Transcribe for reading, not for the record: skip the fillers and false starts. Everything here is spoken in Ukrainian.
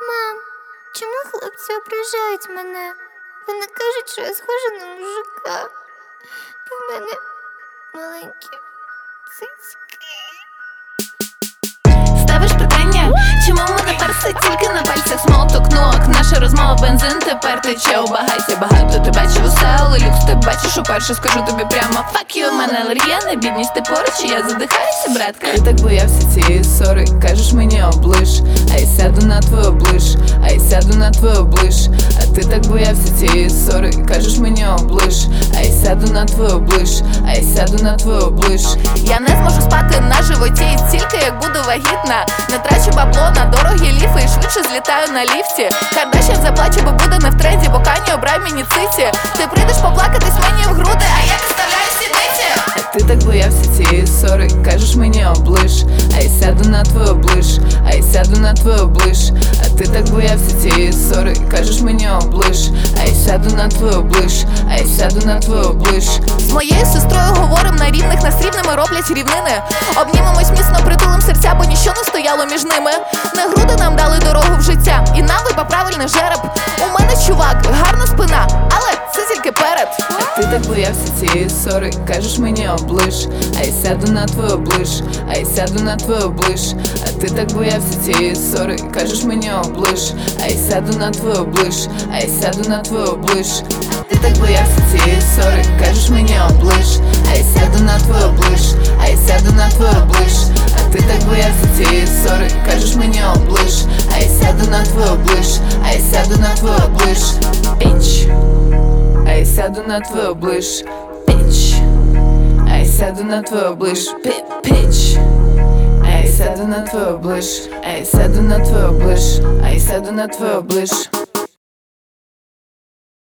Мам, чому хлопці ображають мене? Вони кажуть, що я схожа на мужика. Бо в мене маленькі цицьки. Ставиш питання, чому ми тепер все тільки на пальцях смолток ног? Наша розмова бензин тепер тече у багаті. Багато ти бачив усе, але люкс ти бачиш уперше. Скажу тобі прямо, fuck you, у мене алергія на бідність, ти поруч, і я задихаюся, братка. Ти так боявся цієї ссори, кажеш мені облиш, а я сяду на твій облиш, а я сяду на твій облиш. А ти так боявся цієї ссори, кажеш мені облиш, а я сяду на твій облиш, а я сяду на твій облиш. Я не зможу спати на животі стільки, як буду вагітна. Не трачу бабло на дорогі ліфи і швидше злітаю на ліфті. Кардашян заплаче, бо буде не в тренді, бо Кані обрай мені циці. Ти прийдеш поплакатись мені в груди, а я підставляю сідниці. А ти так боявся цієї ссори, кажеш мені облиш, а я сяду на твій облиш, а я сяду на твій облиш. А ти так боявся цієї ссори, кажеш мені облиш, а я сяду на твій облиш, а я сяду на твій облиш. З моєю сестрою говорим на рівних, нас рівними роблять рівнини. Обнімемось міцно, притулим серця, бо ніщо не стояло між ними. Не груди нам дали дорогу в життя, і нам випав правильний жереб. У мене, чувак, гарна спина, але це тільки перед. А ти так боявся цієї ссори, кажеш мені облиш, а я сяду на твій облиш, а я сяду на твій облиш. А ти так боявся цієї ссори, кажеш мені облиш, а я сяду на твій облиш, а я сяду на твій облиш. Ти так боявся цієї ссори, кажеш мені облиш, а я сяду на твій облиш, а я сяду на твій облиш. А ти так боявся цієї ссори, кажеш мені облиш, а я сяду на твій облиш, а я сяду на твій облиш. Піч, а я сяду на твій облиш. Піч, а я сяду на твій облиш. Піч, а я сяду на твій облиш, а я сяду на твій облиш, а я сяду на твій облиш.